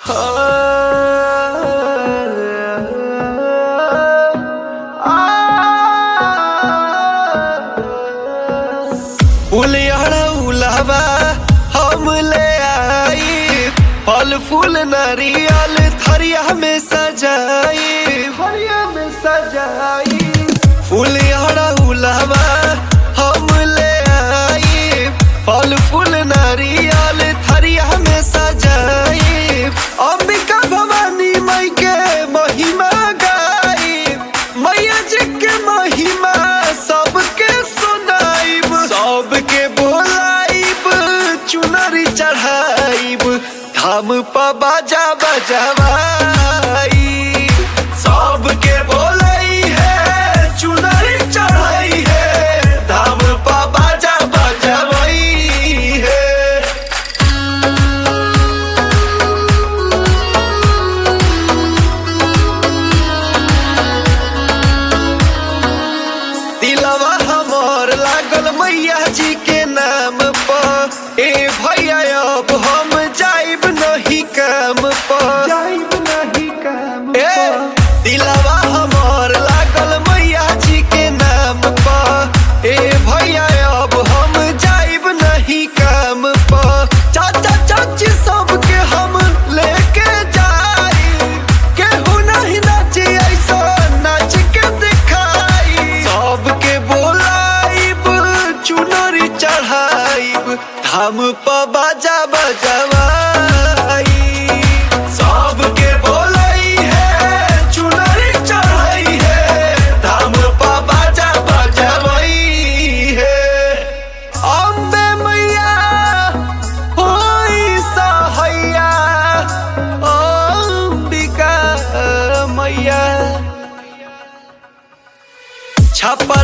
उलवा हम ले आई फल फूल नारियल थरिया में सजाई फूल उलवा हम ले आई फल फूल नारियल थरिया में सजाई अंबिका भवानी मई के महिमा गाई मैया जी के महिमा सबके सुनाइब सबके बोलाइब चुनरी चढ़ाइब धाम पर बाजा बजवाई सबके बोलाई है चुनरी चढ़ाई है धाम पर बाजा बजवाई है। दिलवा हमर लागल मैया जी के नाम पर ए भैया अब हम जाइब नहीं काम पर दिलवा हमर लागल मैया जी के नाम पर ए भैया अब हम जाइब नहीं काम पर चाचा चाची सबके हम लेके जाई केहू नहीं नाची ऐसा नाच के दिखाई सबके बोलाइब चुनरी चढ़ाइब धाम पर बाजा बजवाई सबके बोलाई है चुनरी चढ़ाई है धाम पर बाजा बजवाई है। अम्बे मैया होई सहैया अंबिका मैया छापा